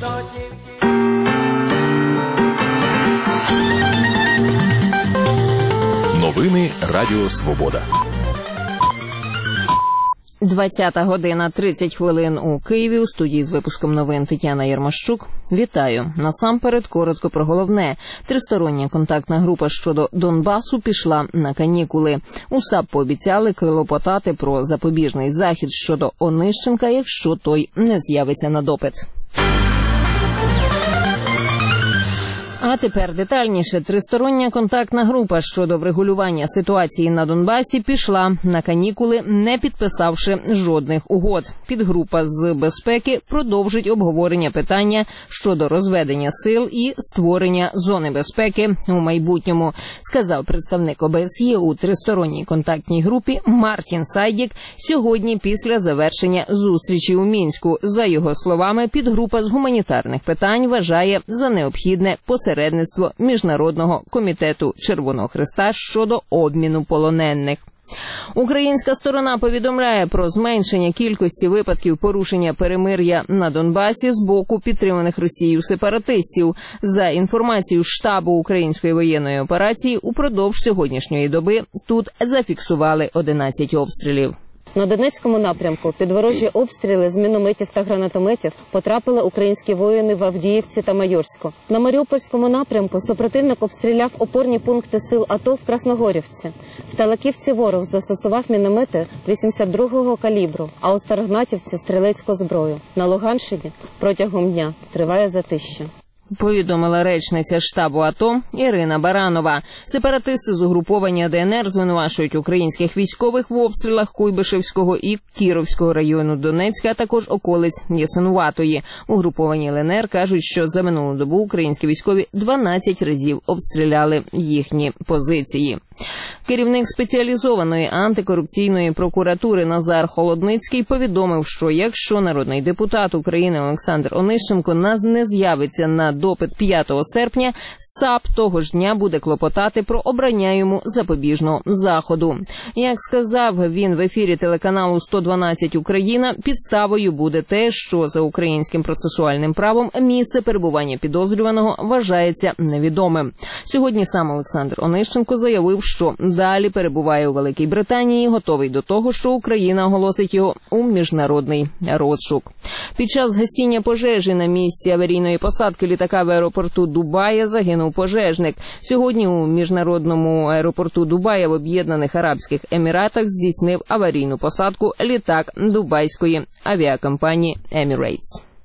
Новини Радіо Свобода. 20 година 30 хвилин у Києві. У студії з випуском новин Тетяна Єрмощук. Вітаю. Насамперед, коротко про головне. Тристороння контактна група щодо Донбасу пішла на канікули. У САП пообіцяли клопотати про запобіжний захід щодо Онищенка, якщо той не з'явиться на допит. А тепер детальніше. Тристороння контактна група щодо врегулювання ситуації на Донбасі пішла на канікули, не підписавши жодних угод. Підгрупа з безпеки продовжить обговорення питання щодо розведення сил і створення зони безпеки у майбутньому, сказав представник ОБСЄ у тристоронній контактній групі Мартін Сайдік сьогодні після завершення зустрічі у Мінську. За його словами, підгрупа з гуманітарних питань вважає за необхідне посередництво Міжнародного комітету Червоного Хреста щодо обміну полонених. Українська сторона повідомляє про зменшення кількості випадків порушення перемир'я на Донбасі з боку підтриманих Росією сепаратистів. За інформацією штабу української воєнної операції, упродовж сьогоднішньої доби тут зафіксували 11 обстрілів. На Донецькому напрямку під ворожі обстріли з мінометів та гранатометів потрапили українські воїни в Авдіївці та Майорську. На Маріупольському напрямку супротивник обстріляв опорні пункти сил АТО в Красногорівці. В Талаківці ворог застосував міномети 82-го калібру, а у Старогнатівці – стрілецьку зброю. На Луганщині протягом дня триває затища. Повідомила речниця штабу АТО Ірина Баранова. Сепаратисти з угруповання ДНР звинувачують українських військових в обстрілах Куйбишевського і Кіровського району Донецька, а також околиць Ясинуватої. Угруповані ЛНР кажуть, що за минулу добу українські військові 12 разів обстріляли їхні позиції. Керівник спеціалізованої антикорупційної прокуратури Назар Холодницький повідомив, що якщо народний депутат України Олександр Онищенко не з'явиться на допит 5 серпня, САП того ж дня буде клопотати про обрання йому запобіжного заходу. Як сказав він в ефірі телеканалу «112 Україна», підставою буде те, що за українським процесуальним правом місце перебування підозрюваного вважається невідомим. Сьогодні сам Олександр Онищенко заявив, що далі перебуває у Великій Британії, готовий до того, що Україна оголосить його у міжнародний розшук. Під час гасіння пожежі на місці аварійної посадки літака в аеропорту Дубая загинув пожежник. Сьогодні у міжнародному аеропорту Дубая в Об'єднаних Арабських Еміратах здійснив аварійну посадку літак дубайської авіакомпанії Emirates.